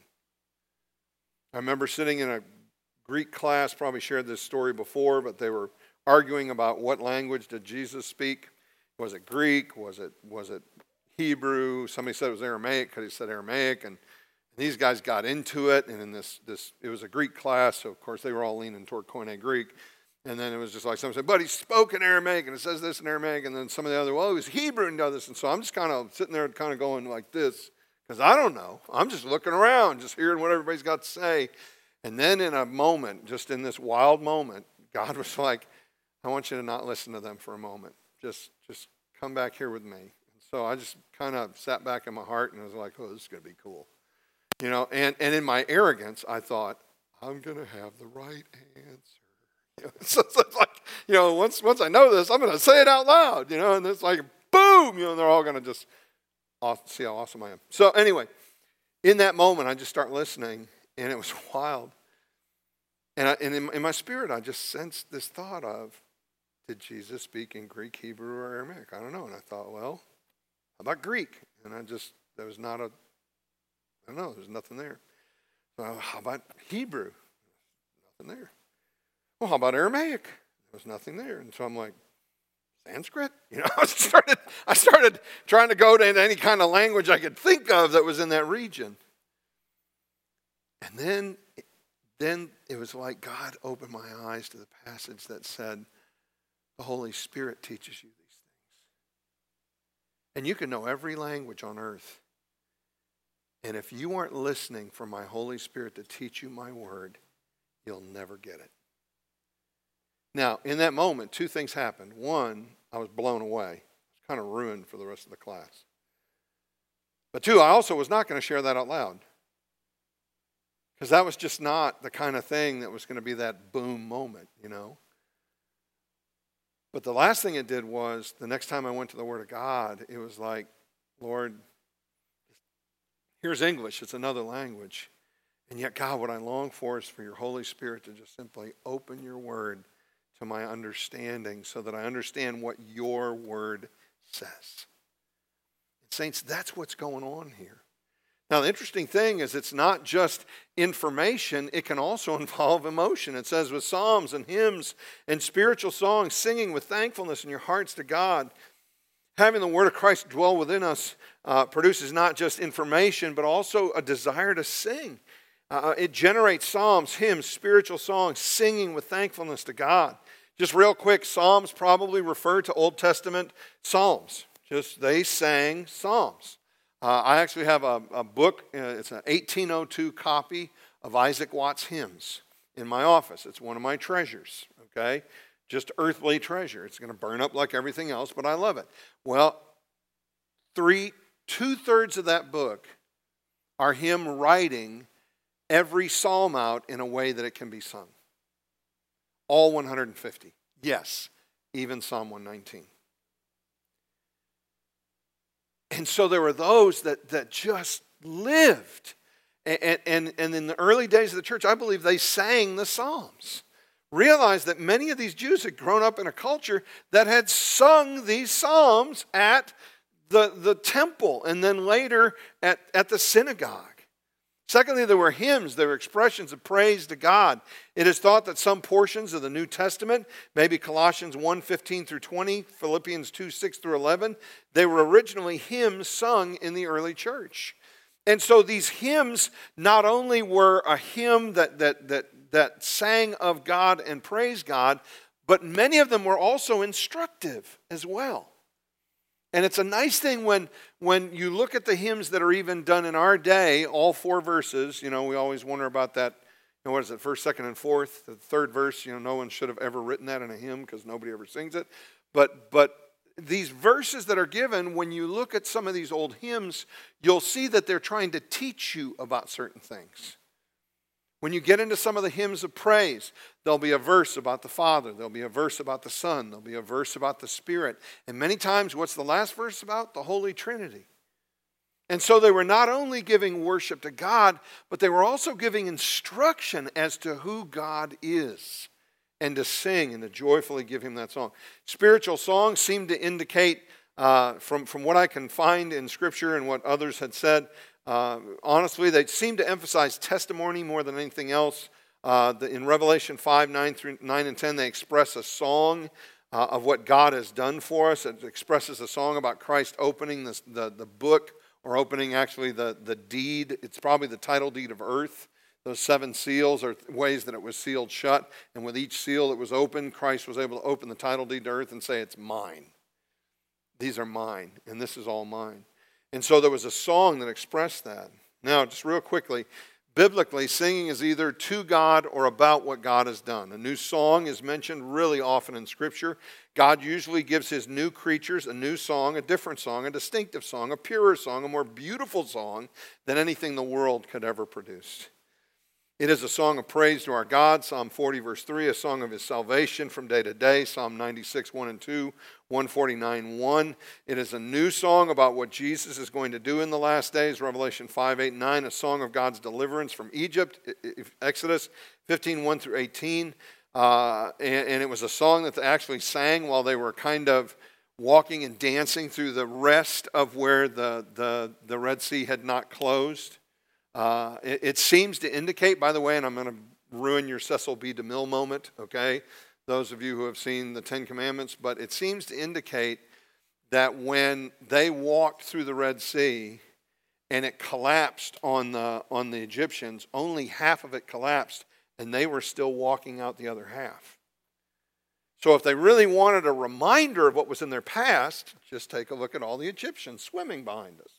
I remember sitting in a Greek class, probably shared this story before, but they were arguing about what language did Jesus speak. Was it Greek? Was it, was it Hebrew? Somebody said it was Aramaic because he said Aramaic, and these guys got into it, and in this, this, it was a Greek class, so of course they were all leaning toward Koine Greek. And then it was just like someone said, but he spoke in Aramaic, and it says this in Aramaic, and then some of the other, well, it was Hebrew and others. And so I'm just kind of sitting there and kind of going like this, because I don't know. I'm just looking around, just hearing what everybody's got to say. And then in a moment, just in this wild moment, God was like, I want you to not listen to them for a moment. Just, just come back here with me. And so I just kind of sat back in my heart, and I was like, oh, this is going to be cool. You know, and, and in my arrogance, I thought, I'm going to have the right answer. You know, so it's like, you know, once once I know this, I'm going to say it out loud, you know, and it's like, boom, you know, and they're all going to just see how awesome I am. So anyway, in that moment, I just start listening, and it was wild. And, I, and in, in my spirit, I just sensed this thought of, did Jesus speak in Greek, Hebrew, or Aramaic? I don't know. And I thought, well, how about Greek? And I just, there was not a, I don't know, there's nothing there. So how about Hebrew? Nothing there. Well, how about Aramaic? There was nothing there. And so I'm like, Sanskrit? You know, I started, I started trying to go to any kind of language I could think of that was in that region. And then, then it was like God opened my eyes to the passage that said, the Holy Spirit teaches you these things. And you can know every language on earth. And if you aren't listening for my Holy Spirit to teach you my word, you'll never get it. Now, in that moment, two things happened. One, I was blown away. I was kind of ruined for the rest of the class. But two, I also was not going to share that out loud. Because that was just not the kind of thing that was going to be that boom moment, you know. But the last thing it did was, the next time I went to the Word of God, it was like, Lord, here's English. It's another language. And yet, God, what I long for is for your Holy Spirit to just simply open your Word to my understanding so that I understand what your Word says. And saints, that's what's going on here. Now, the interesting thing is it's not just information. It can also involve emotion. It says with psalms and hymns and spiritual songs, singing with thankfulness in your hearts to God. Having the word of Christ dwell within us uh, produces not just information, but also a desire to sing. Uh, it generates psalms, hymns, spiritual songs, singing with thankfulness to God. Just real quick, psalms probably refer to Old Testament psalms. Just they sang psalms. Uh, I actually have a, a book, uh, it's an eighteen oh two copy of Isaac Watts hymns in my office. It's one of my treasures, okay? Just earthly treasure. It's going to burn up like everything else, but I love it. Well, three, two-thirds of that book are him writing every psalm out in a way that it can be sung. All one hundred fifty. Yes, even Psalm one nineteen. And so there were those that, that just lived. And, and, and in the early days of the church, I believe they sang the Psalms. Realized that many of these Jews had grown up in a culture that had sung these Psalms at the, the temple and then later at, at the synagogue. Secondly, there were hymns. There were expressions of praise to God. It is thought that some portions of the New Testament, maybe Colossians one, fifteen through twenty, Philippians two, six through eleven, they were originally hymns sung in the early church. And so these hymns not only were a hymn that, that, that, that sang of God and praised God, but many of them were also instructive as well. And it's a nice thing when, when you look at the hymns that are even done in our day, all four verses, you know, we always wonder about that, you know, what is it, first, second, and fourth, the third verse, you know, no one should have ever written that in a hymn because nobody ever sings it. But, but these verses that are given, when you look at some of these old hymns, you'll see that they're trying to teach you about certain things. When you get into some of the hymns of praise, there'll be a verse about the Father. There'll be a verse about the Son. There'll be a verse about the Spirit. And many times, what's the last verse about? The Holy Trinity. And so they were not only giving worship to God, but they were also giving instruction as to who God is and to sing and to joyfully give him that song. Spiritual songs seem to indicate, uh, from, from what I can find in Scripture and what others had said, Uh, honestly, they seem to emphasize testimony more than anything else. Uh, the, in Revelation five, nine, through, nine and ten, they express a song uh, of what God has done for us. It expresses a song about Christ opening this, the, the book, or opening actually the, the deed. It's probably the title deed of earth. Those seven seals are ways that it was sealed shut. And with each seal that was opened, Christ was able to open the title deed to earth and say, it's mine. These are mine, and this is all mine. And so there was a song that expressed that. Now, just real quickly, biblically, singing is either to God or about what God has done. A new song is mentioned really often in Scripture. God usually gives his new creatures a new song, a different song, a distinctive song, a purer song, a more beautiful song than anything the world could ever produce. It is a song of praise to our God, Psalm forty, verse three, a song of his salvation from day to day, Psalm ninety-six, one and two, one forty-nine, one. It is a new song about what Jesus is going to do in the last days, Revelation five, eight, nine, a song of God's deliverance from Egypt, Exodus fifteen, one through eighteen. Uh, and, and it was a song that they actually sang while they were kind of walking and dancing through the rest of where the, the, the Red Sea had not closed. Uh, it, it seems to indicate, by the way, and I'm going to ruin your Cecil B. DeMille moment, okay, those of you who have seen the Ten Commandments, but it seems to indicate that when they walked through the Red Sea and it collapsed on the, on the Egyptians, only half of it collapsed, and they were still walking out the other half. So if they really wanted a reminder of what was in their past, just take a look at all the Egyptians swimming behind us.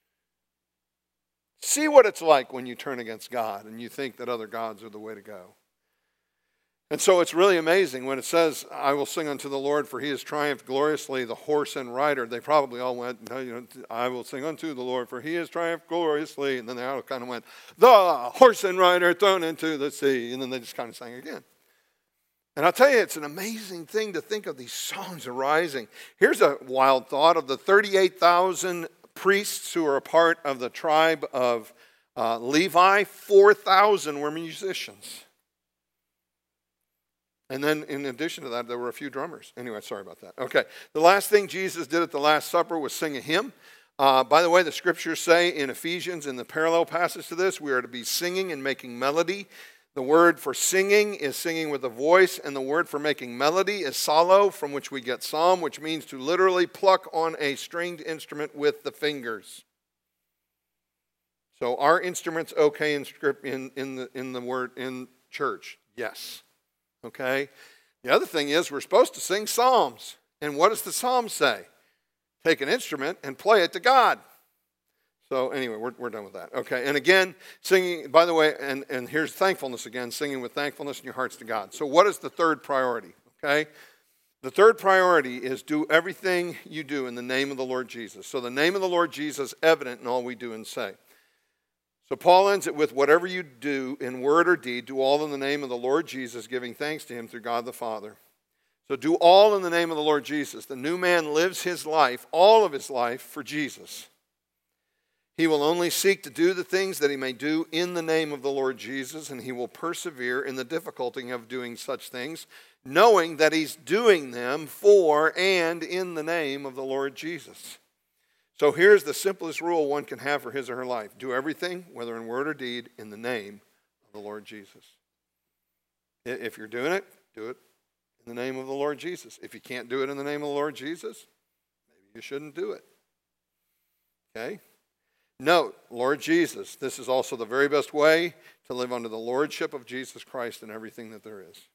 See what it's like when you turn against God and you think that other gods are the way to go. And so it's really amazing when it says, I will sing unto the Lord, for he has triumphed gloriously, the horse and rider. They probably all went, you know, I will sing unto the Lord, for he has triumphed gloriously. And then they all kind of went, the horse and rider thrown into the sea. And then they just kind of sang again. And I'll tell you, it's an amazing thing to think of these songs arising. Here's a wild thought. Of the thirty-eight thousand priests who are a part of the tribe of uh, Levi, four thousand were musicians. And then in addition to that, there were a few drummers. Anyway, sorry about that. Okay, the last thing Jesus did at the Last Supper was sing a hymn. Uh, by the way, the scriptures say in Ephesians, in the parallel passage to this, we are to be singing and making melody. The word for singing is singing with a voice, and the word for making melody is psallo, from which we get psalm, which means to literally pluck on a stringed instrument with the fingers. So are instruments okay in script in, in the in the word in church? Yes. Okay. The other thing is we're supposed to sing psalms. And what does the psalm say? Take an instrument and play it to God. So anyway, we're, we're done with that. Okay, and again, singing, by the way, and, and here's thankfulness again, singing with thankfulness in your hearts to God. So what is the third priority? Okay, the third priority is do everything you do in the name of the Lord Jesus. So the name of the Lord Jesus evident in all we do and say. So Paul ends it with, whatever you do in word or deed, do all in the name of the Lord Jesus, giving thanks to him through God the Father. So do all in the name of the Lord Jesus. The new man lives his life, all of his life, for Jesus. He will only seek to do the things that he may do in the name of the Lord Jesus, and he will persevere in the difficulty of doing such things, knowing that he's doing them for and in the name of the Lord Jesus. So here's the simplest rule one can have for his or her life. Do everything, whether in word or deed, in the name of the Lord Jesus. If you're doing it, do it in the name of the Lord Jesus. If you can't do it in the name of the Lord Jesus, maybe you shouldn't do it. Okay? Note, Lord Jesus, this is also the very best way to live under the lordship of Jesus Christ in everything that there is.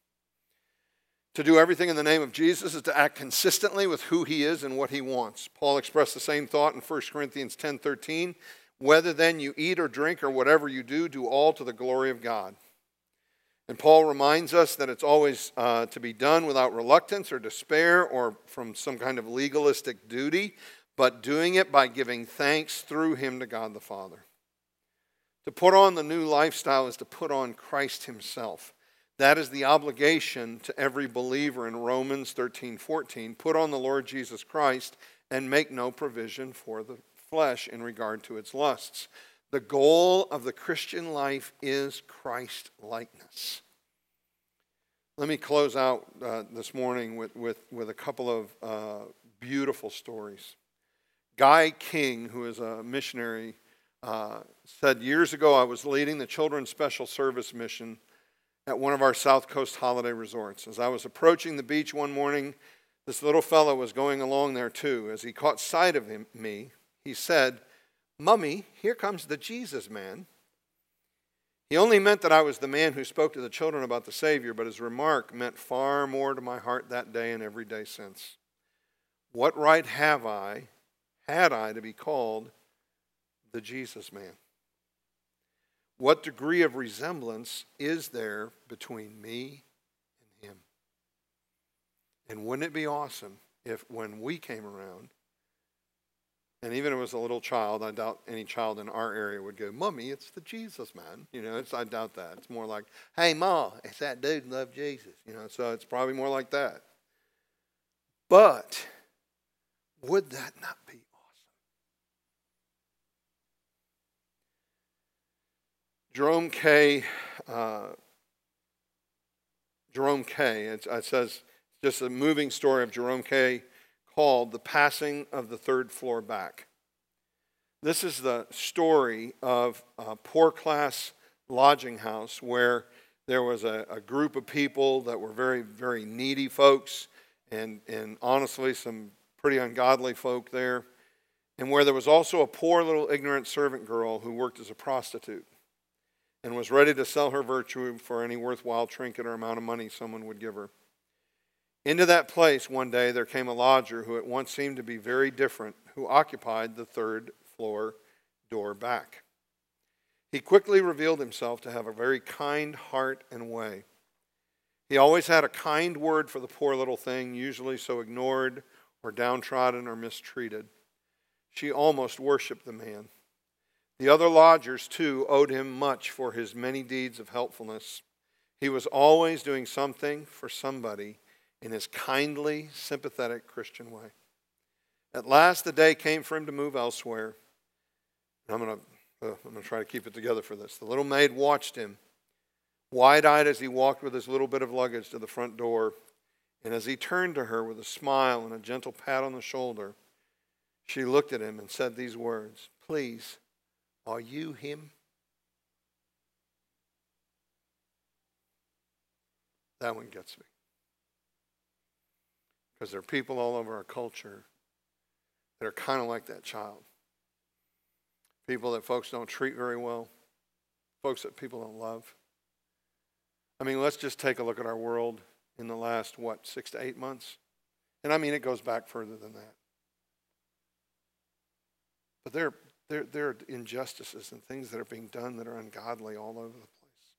To do everything in the name of Jesus is to act consistently with who he is and what he wants. Paul expressed the same thought in First Corinthians ten thirteen. Whether then you eat or drink or whatever you do, do all to the glory of God. And Paul reminds us that it's always uh, to be done without reluctance or despair or from some kind of legalistic duty, but doing it by giving thanks through him to God the Father. To put on the new lifestyle is to put on Christ himself. That is the obligation to every believer in Romans thirteen fourteen. Put on the Lord Jesus Christ and make no provision for the flesh in regard to its lusts. The goal of the Christian life is Christ-likeness. Let me close out uh, this morning with, with, with a couple of uh, beautiful stories. Guy King, who is a missionary, uh, said, years ago I was leading the Children's Special Service mission at one of our South Coast holiday resorts. As I was approaching the beach one morning, this little fellow was going along there too. As he caught sight of him, me, he said, "Mummy, here comes the Jesus man." He only meant that I was the man who spoke to the children about the Savior, but his remark meant far more to my heart that day and every day since. What right have I, had I, to be called the Jesus man? What degree of resemblance is there between me and him? And wouldn't it be awesome if when we came around, and even if it was a little child, I doubt any child in our area would go, "Mummy, it's the Jesus man." You know, it's, I doubt that. It's more like, "Hey, Ma, it's that dude who loved Jesus." You know, so it's probably more like that. But would that not be awesome? Jerome K. Uh, Jerome K. It, it says just a moving story of Jerome K. called "The Passing of the Third Floor Back." This is the story of a poor class lodging house where there was a, a group of people that were very, very needy folks and, and honestly some pretty ungodly folk there, and where there was also a poor little ignorant servant girl who worked as a prostitute and was ready to sell her virtue for any worthwhile trinket or amount of money someone would give her. Into that place one day there came a lodger who at once seemed to be very different, who occupied the third floor door back. He quickly revealed himself to have a very kind heart and way. He always had a kind word for the poor little thing, usually so ignored or downtrodden or mistreated. She almost worshipped the man. The other lodgers, too, owed him much for his many deeds of helpfulness. He was always doing something for somebody in his kindly, sympathetic Christian way. At last, the day came for him to move elsewhere. I'm going to uh, I'm going to try to keep it together for this. The little maid watched him, wide-eyed as he walked with his little bit of luggage to the front door. And as he turned to her with a smile and a gentle pat on the shoulder, she looked at him and said these words, "Please, are you him?" That one gets me. Because there are people all over our culture that are kind of like that child. People that folks don't treat very well. Folks that people don't love. I mean, let's just take a look at our world in the last, what, six to eight months? And I mean, it goes back further than that. But there, there, there are injustices and things that are being done that are ungodly all over the place.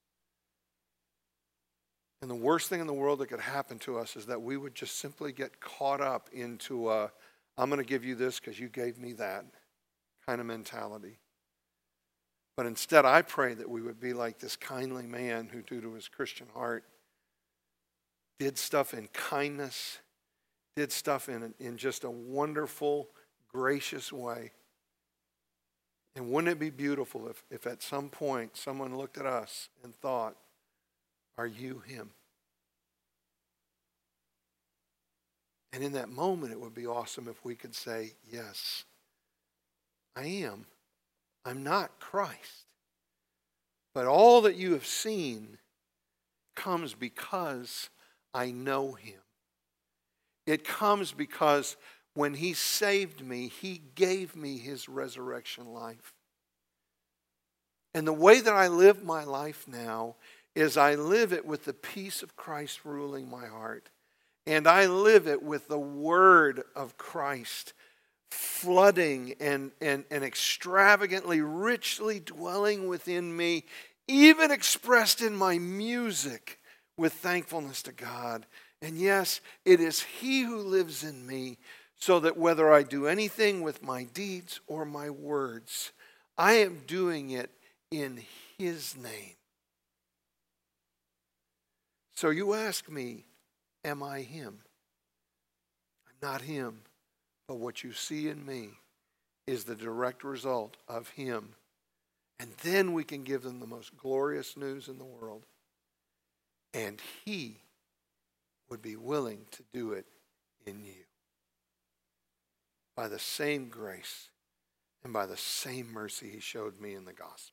And the worst thing in the world that could happen to us is that we would just simply get caught up into a, I'm going to give you this because you gave me that kind of mentality. But instead, I pray that we would be like this kindly man who, due to his Christian heart, did stuff in kindness, did stuff in, in just a wonderful, gracious way. And wouldn't it be beautiful if, if at some point someone looked at us and thought, "Are you him?" And in that moment, it would be awesome if we could say, "Yes, I am. I'm not Christ. But all that you have seen comes because I know him. It comes because when he saved me, he gave me his resurrection life. And the way that I live my life now is I live it with the peace of Christ ruling my heart. And I live it with the word of Christ flooding and, and, and extravagantly, richly dwelling within me, even expressed in my music with thankfulness to God. And yes, it is he who lives in me, so that whether I do anything with my deeds or my words, I am doing it in his name." So you ask me, am I him? I'm not him, but what you see in me is the direct result of him. And then we can give them the most glorious news in the world. And he would be willing to do it in you. By the same grace and by the same mercy he showed me in the gospel.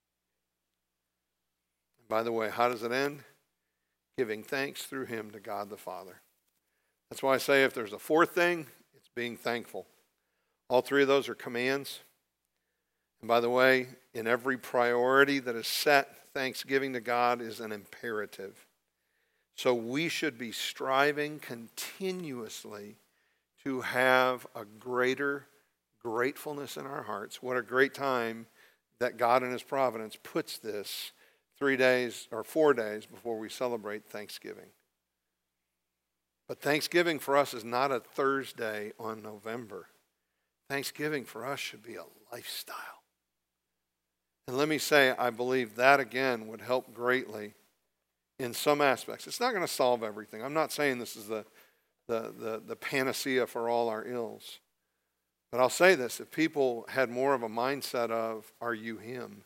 And by the way, how does it end? Giving thanks through him to God the Father. That's why I say if there's a fourth thing, it's being thankful. All three of those are commands. And by the way, in every priority that is set, thanksgiving to God is an imperative. So we should be striving continuously to have a greater gratefulness in our hearts. What a great time that God in his providence puts this three days or four days before we celebrate Thanksgiving. But Thanksgiving for us is not a Thursday on November. Thanksgiving for us should be a lifestyle. And let me say, I believe that again would help greatly in some aspects. It's not going to solve everything. I'm not saying this is the, the, the, the panacea for all our ills. But I'll say this, if people had more of a mindset of, are you him?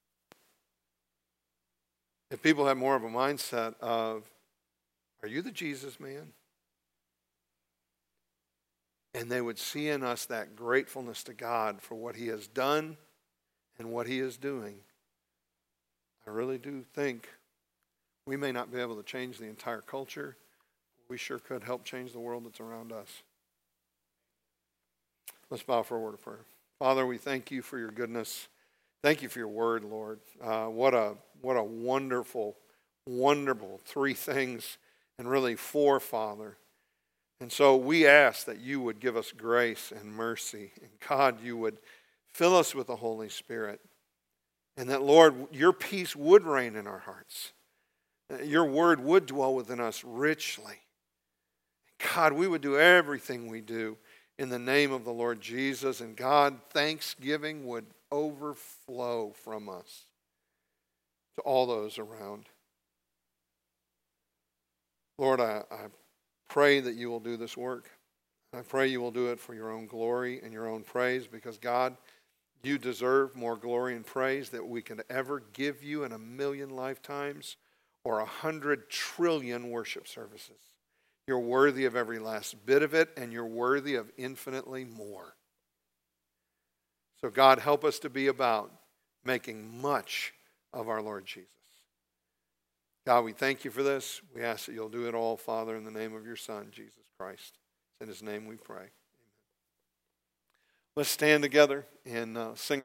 If people had more of a mindset of, are you the Jesus man? And they would see in us that gratefulness to God for what he has done and what he is doing. I really do think we may not be able to change the entire culture. We sure could help change the world that's around us. Let's bow for a word of prayer. Father, we thank you for your goodness. Thank you for your word, Lord. Uh, what a what a wonderful, wonderful three things, and really four, Father. And so we ask that you would give us grace and mercy. And God, you would fill us with the Holy Spirit. And that, Lord, your peace would reign in our hearts. Your word would dwell within us richly. God, we would do everything we do in the name of the Lord Jesus. And God, thanksgiving would overflow from us to all those around. Lord, I, I pray that you will do this work. I pray you will do it for your own glory and your own praise, because, God, you deserve more glory and praise that we can ever give you in a million lifetimes or a hundred trillion worship services. You're worthy of every last bit of it, and you're worthy of infinitely more. So, God, help us to be about making much of our Lord Jesus. God, we thank you for this. We ask that you'll do it all, Father, in the name of your Son, Jesus Christ. In his name we pray. Amen. Let's stand together and uh, sing.